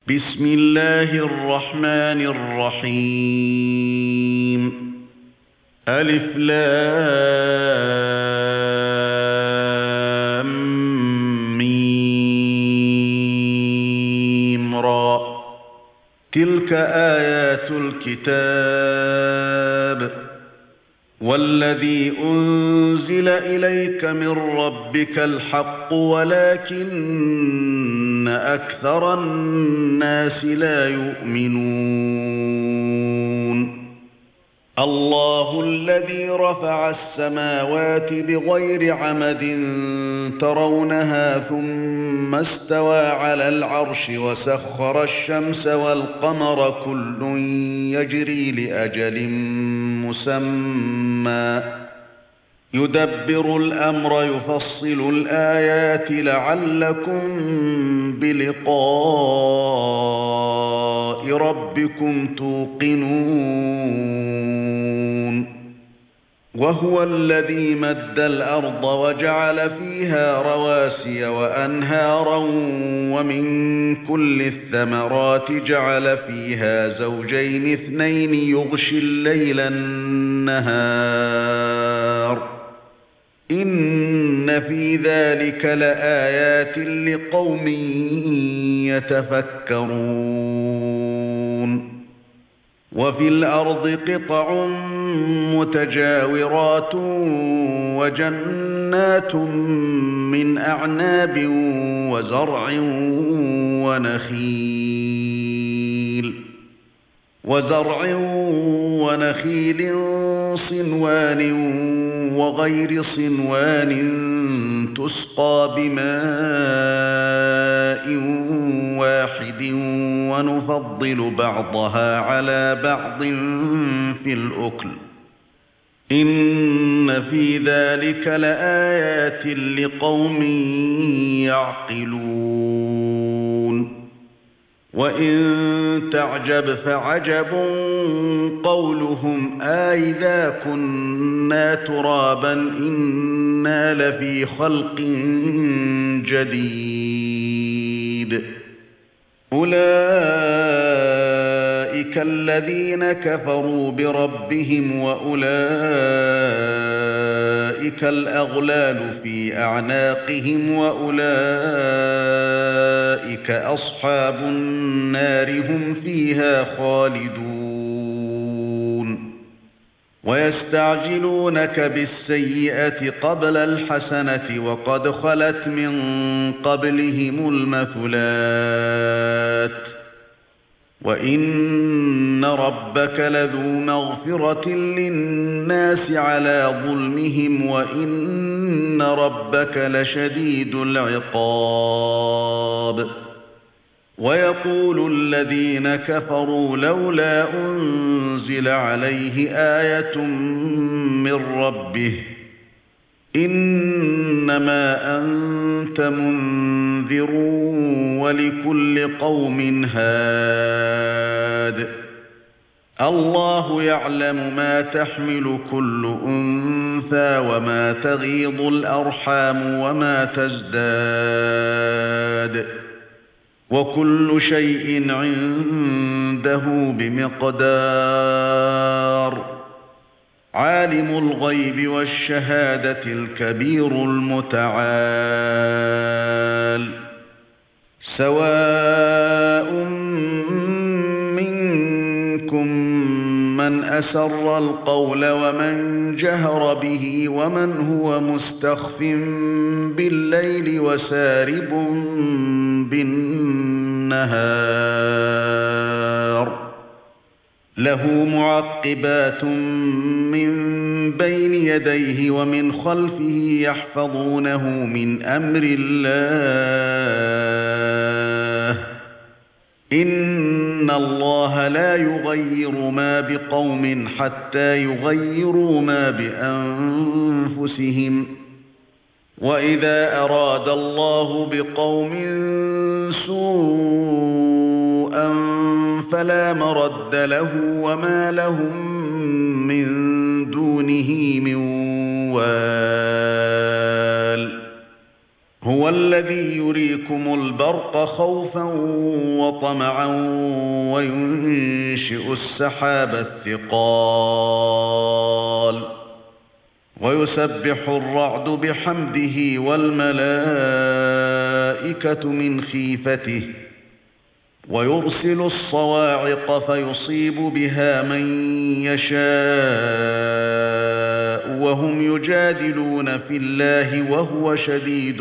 بسم الله الرحمن الرحيم ألف لام ميم را تلك آيات الكتاب والذي أنزل إليك من ربك الحق ولكن أكثر الناس لا يؤمنون الله الذي رفع السماوات بغير عمد ترونها ثم استوى على العرش وسخر الشمس والقمر كل يجري لأجل مسمى يدبر الأمر يفصل الآيات لعلكم بلقاء ربكم توقنون وهو الذي مد الأرض وجعل فيها رواسي وأنهارا ومن كل الثمرات جعل فيها زوجين اثنين يغشي الليل النهار إن في ذلك لآيات لقوم يتفكرون وفي الأرض قطع متجاورات وجنات من أعناب وزرع ونخيل صنوان وغير صنوان تسقى بماء واحد ونفضل بعضها على بعض في الأكل إن في ذلك لآيات لقوم يعقلون وإن تعجب فعجب قولهم أإذا كنا ترابا إنا لفي خلق جديد أولئك الذين كفروا بربهم وأولئك الأغلال في أعناقهم وأولئك أصحاب النار هم فيها خالدون ويستعجلونك بالسيئة قبل الحسنة وقد خلت من قبلهم المثلات وَإِنَّ رَبَّكَ لَذُو مَغْفِرَةٍ لِلنَّاسِ عَلَى ظُلْمِهِمْ وَإِنَّ رَبَّكَ لَشَدِيدُ الْعِقَابِ وَيَقُولُ الَّذِينَ كَفَرُوا لَوْلَا أُنْزِلَ عَلَيْهِ آيَةٌ مِّن رَّبِّهِ إِنَّمَا أَنْتَ مُنذِرٌ وَلِكُلِّ قَوْمٍ هَادٍ الله يعلم ما تحمل كل أنثى وما تغيض الأرحام وما تزداد وكل شيء عنده بمقدار عالم الغيب والشهادة الكبير المتعال سواء منكم من أسر القول ومن جهر به ومن هو مستخف بالليل وسارب بالنهار له معقبات من بين يديه ومن خلفه يحفظونه من أمر الله إن الله لا يغير ما بقوم حتى يغيروا ما بأنفسهم وإذا أراد الله بقوم سوءا فلا مرد له وما لهم من دونه من وال هو الذي يريكم البرق خوفا وطمعا وينشئ السحاب الثقال ويسبح الرعد بحمده والملائكة من خيفته ويرسل الصواعق فيصيب بها من يشاء وهم يجادلون في الله وهو شديد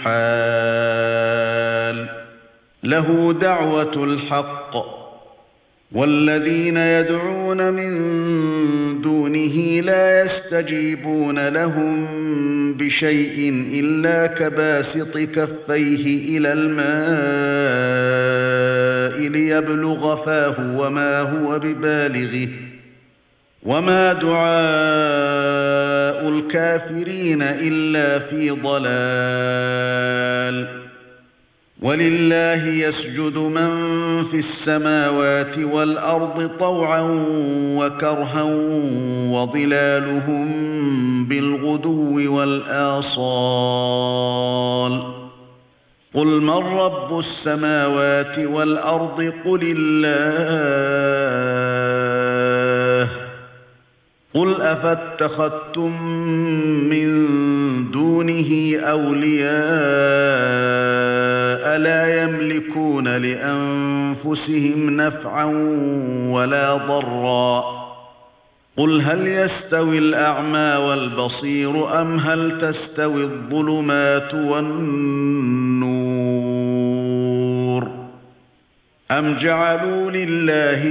المحال له دعوة الحق والذين يدعون من دونه لا يستجيبون لهم بشيء إلا كباسط كفيه إلى الماء ليبلغ فاه وما هو ببالغه وما دعاء الكافرين إلا في ضلال ولله يسجد من في السماوات والأرض طوعا وكرها وظلالهم بالغدو والآصال قل من رب السماوات والأرض قل الله قل أفاتخذتم من دونه أولياء لا يملكون لأنفسهم نفعا ولا ضرا قل هل يستوي الأعمى والبصير أم هل تستوي الظلمات والنور أم جعلوا لله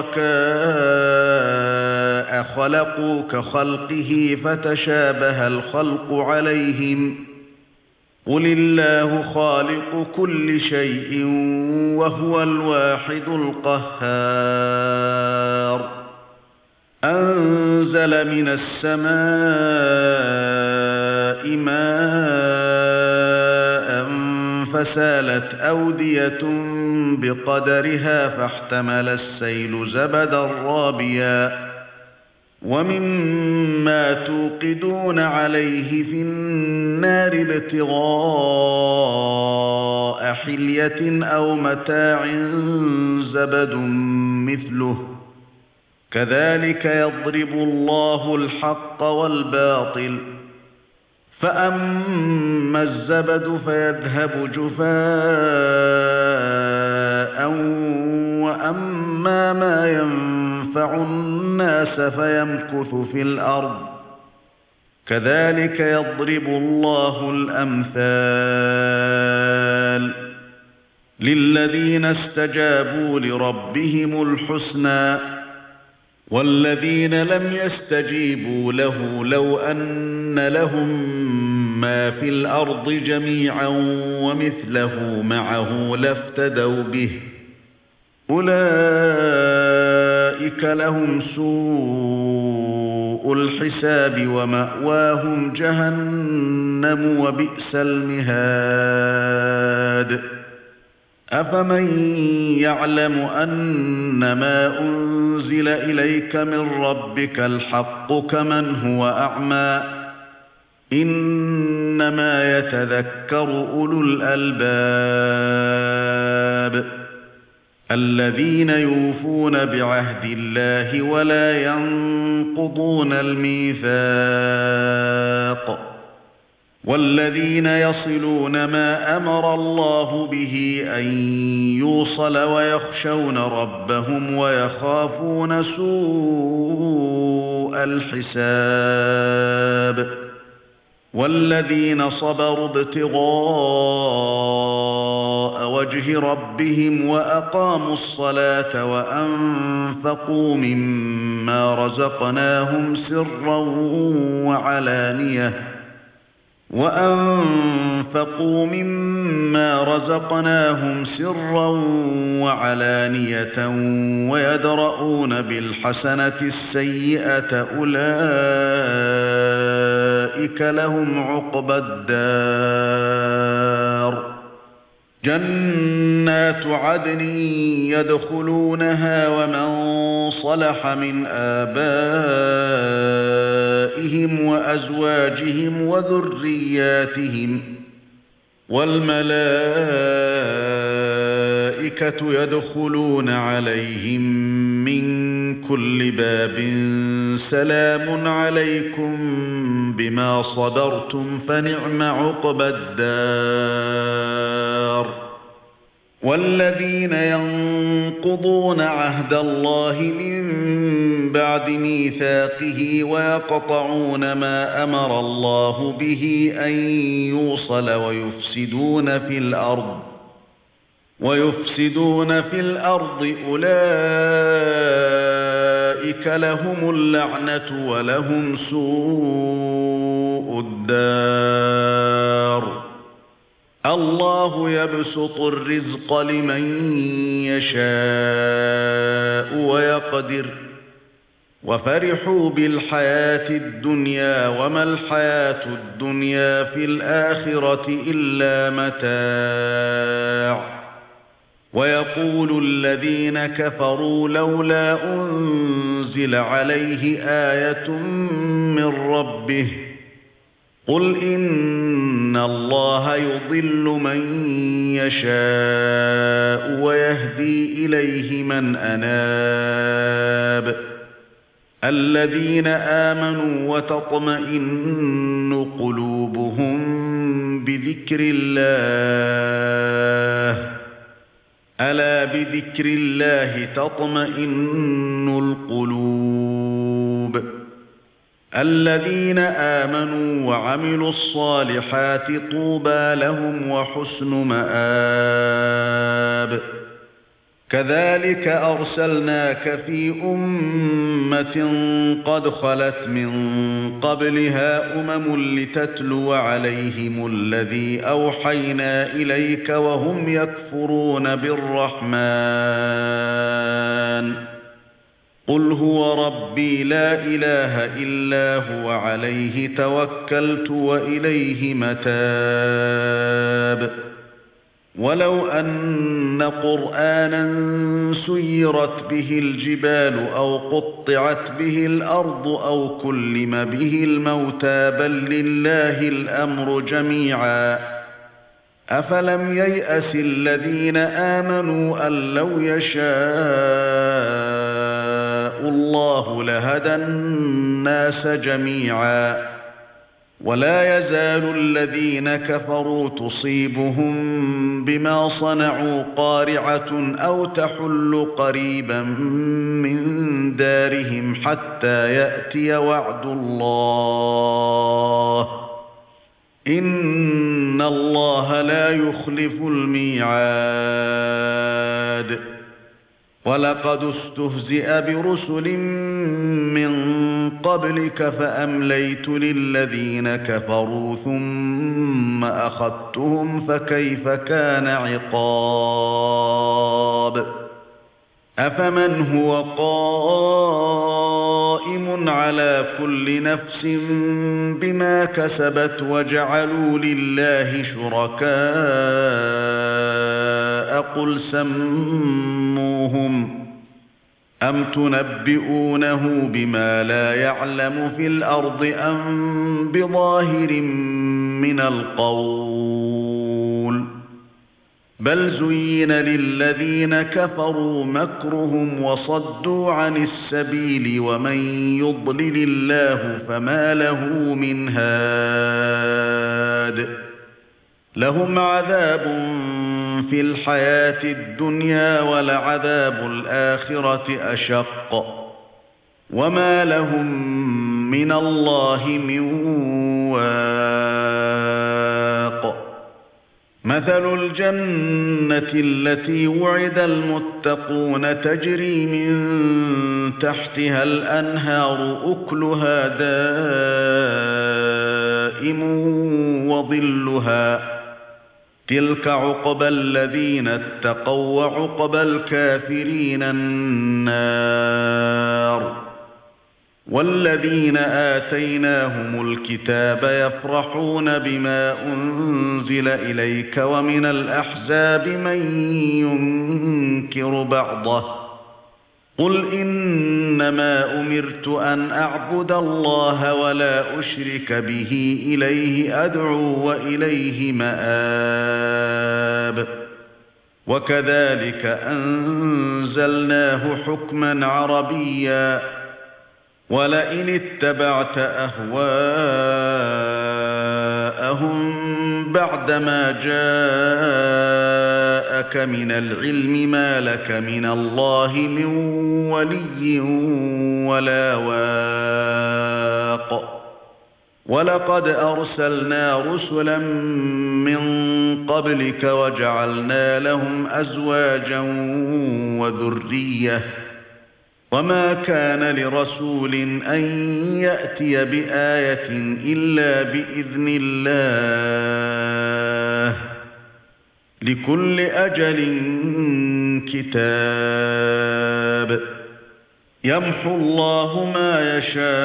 شركاء خلقوا كخلقه فتشابه الخلق عليهم قل الله خالق كل شيء وهو الواحد القهار أنزل من السماء ماء فسالت أودية بقدرها فاحتمل السيل زبدا رابيا ومما توقدون عليه في النار ابتغاء حلية أو متاع زبد مثله كذلك يضرب الله الحق والباطل فأما الزبد فيذهب جفاء وأما ما ينفع الناس فيمكث في الأرض كذلك يضرب الله الأمثال للذين استجابوا لربهم الحسنى والذين لم يستجيبوا له لو أن لهم ما في الأرض جميعا ومثله معه لافتدوا به أولئك لهم سوء الحساب ومأواهم جهنم وبئس المهاد أفمن يعلم أنما أنزل إليك من ربك الحق كمن هو أعمى إنما يتذكر أولو الألباب الذين يوفون بعهد الله ولا ينقضون الميثاق والذين يصلون ما أمر الله به أن يوصل ويخشون ربهم ويخافون سوء الحساب والذين صبروا ابتغاء وجه ربهم وأقاموا الصلاة وأنفقوا مما رزقناهم سرا وعلانية ويدرؤون بالحسنة السيئة أولئك لهم عقبى الدار جنات عدن يدخلونها ومن صلح من آبائهم وأزواجهم وذرياتهم والملائكة يدخلون عليهم من كل باب سلام عليكم بما صبرتم فنعم عقبى الدار والذين ينقضون عهد الله من بعد ميثاقه ويقطعون ما أمر الله به أن يوصل ويفسدون في الأرض أولئك لهم اللعنة ولهم سوء الدار الله يبسط الرزق لمن يشاء ويقدر وفرحوا بالحياة الدنيا وما الحياة الدنيا في الآخرة إلا متاع ويقول الذين كفروا لولا أنزل عليه آية من ربه قل إن الله يضل من يشاء ويهدي إليه من أناب الذين آمنوا وتطمئن قلوبهم بذكر الله ألا بذكر الله تطمئن القلوب الذين آمنوا وعملوا الصالحات طوبى لهم وحسن مآب كذلك أرسلناك في أمة قد خلت من قبلها لتتلو عليهم الذي أوحينا إليك وهم يكفرون بالرحمن قل هو ربي لا إله إلا هو عليه توكلت وإليه متاب ولو أن قرآنا سيرت به الجبال أو قطعت به الأرض أو كلم به الموتى بل لله الأمر جميعا أفلم ييأس الذين آمنوا أن لو يشاء الله لهدى الناس جميعا ولا يزال الذين كفروا تصيبهم بما صنعوا قارعة أو تحل قريبا من دارهم حتى يأتي وعد الله إن الله لا يخلف الميعاد ولقد استهزئ برسل من قبلك فأمليت للذين كفروا ثم أخذتهم فكيف كان عقاب أفمن هو قائم على كل نفس بما كسبت وجعلوا لله شركاء قل سموهم أم تنبئونه بما لا يعلم في الأرض أم بظاهر من القول بل زين للذين كفروا مكرهم وصدوا عن السبيل ومن يضلل الله فما له من هاد لهم عذاب في الحياة الدنيا ولعذاب الآخرة أشق وما لهم من الله من واق مثل الجنة التي وعد المتقون تجري من تحتها الأنهار أكلها دائم وظلها تلك عقبى الذين اتقوا وعقبى الكافرين النار والذين آتيناهم الكتاب يفرحون بما أنزل إليك ومن الأحزاب من ينكر بعضه قُلْ إِنَّمَا أُمِرْتُ أَنْ أَعْبُدَ اللَّهَ وَلَا أُشْرِكَ بِهِ إِلَيْهِ أَدْعُو وَإِلَيْهِ مَآبِ وَكَذَلِكَ أَنزَلْنَاهُ حُكْمًا عَرَبِيًّا وَلَئِنِ اتَّبَعْتَ أَهْوَاءَهُمْ بَعْدَمَا جَاءَكَ مِنَ الْعِلْمِ مَا لَكَ مِنَ اللَّهِ مِنْ وَلِيٍّ وَلَا وَاقٍ وَلَقَدْ أَرْسَلْنَا رُسُلًا مِنْ قَبْلِكَ وَجَعَلْنَا لَهُمْ أَزْوَاجًا وَذُرِّيَّةً وَمَا كَانَ لِرَسُولٍ أَن يَأْتِيَ بِآيَةٍ إِلَّا بِإِذْنِ اللَّهِ لِكُلِّ أَجَلٍ كِتَابٌ يَمْحُو اللَّهُ مَا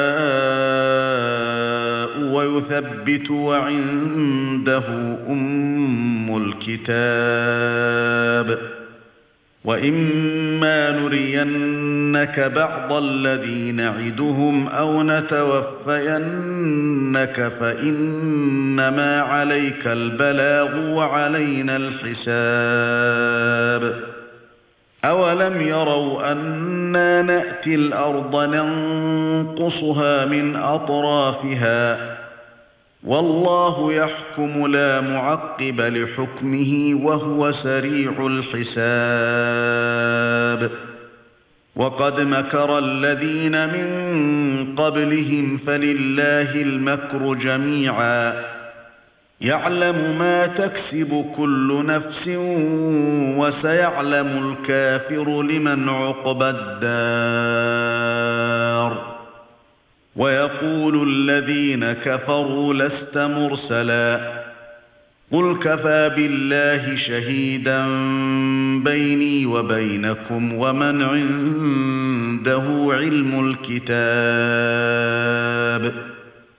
يَشَاءُ وَيُثَبِّتُ وَعِندَهُ أُمُّ الْكِتَابِ وَإِمَّا نُرِيَنَّكَ بَعْضَ الَّذِي نَعِدُهُمْ أَوْ نَتَوَفَّيَنَّكَ فَإِنَّمَا عَلَيْكَ الْبَلَاغُ وَعَلَيْنَا الْحِسَابُ أَوَلَمْ يَرَوْا أَنَّا نَأْتِي الْأَرْضَ نَنقُصُهَا مِنْ أَطْرَافِهَا وَاللَّهُ يَحْكُمُ لَا مُعَقِّبَ لِحُكْمِهِ وَهُوَ سَرِيعُ الْحِسَابِ وَقَدْ مَكَرَ الَّذِينَ مِنْ قَبْلِهِمْ فَلِلَّهِ الْمَكْرُ جَمِيعًا يَعْلَمُ مَا تَكْسِبُ كُلُّ نَفْسٍ وَسَيَعْلَمُ الْكَافِرُ لِمَنْ عُقْبَى الدَّارِ وَيَقُولُ الَّذِينَ كَفَرُوا لَسْتَ مُرْسَلًا قُلْ كَفَى بِاللَّهِ شَهِيدًا بَيْنِي وَبَيْنَكُمْ وَمَنْ عِندَهُ عِلْمُ الْكِتَابِ